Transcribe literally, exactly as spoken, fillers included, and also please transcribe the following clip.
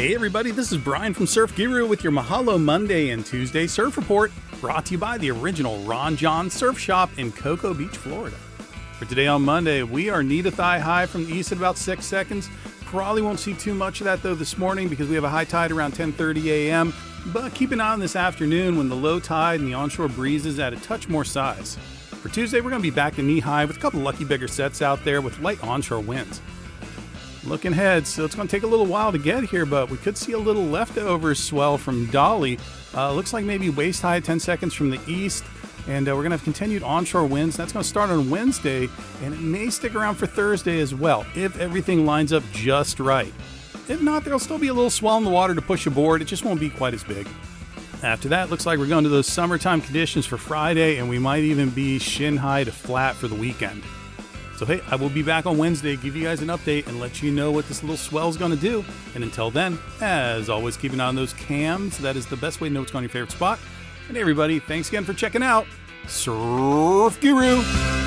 Hey everybody, this is Brian from Surf Guru with your Mahalo Monday and Tuesday Surf Report, brought to you by the original Ron Jon Surf Shop in Cocoa Beach, Florida. For today on Monday, we are knee to thigh high from the east at about six seconds. Probably won't see too much of that though this morning because we have a high tide around ten thirty a.m. But keep an eye on this afternoon when the low tide and the onshore breezes add a touch more size. For Tuesday, we're going to be back to knee high with a couple lucky bigger sets out there with light onshore winds. Looking ahead, so it's going to take a little while to get here, but we could see a little leftover swell from Dolly. Uh, looks like maybe waist high ten seconds from the east, and uh, we're going to have continued onshore winds. That's going to start on Wednesday, and it may stick around for Thursday as well, if everything lines up just right. If not, there'll still be a little swell in the water to push aboard. It just won't be quite as big. After that, looks like we're going to those summertime conditions for Friday, and we might even be shin high to flat for the weekend. So hey, I will be back on Wednesday, give you guys an update and let you know what this little swell is going to do. And until then, as always, keep an eye on those cams. That is the best way to know what's going on your favorite spot. And hey everybody, thanks again for checking out Surf Guru.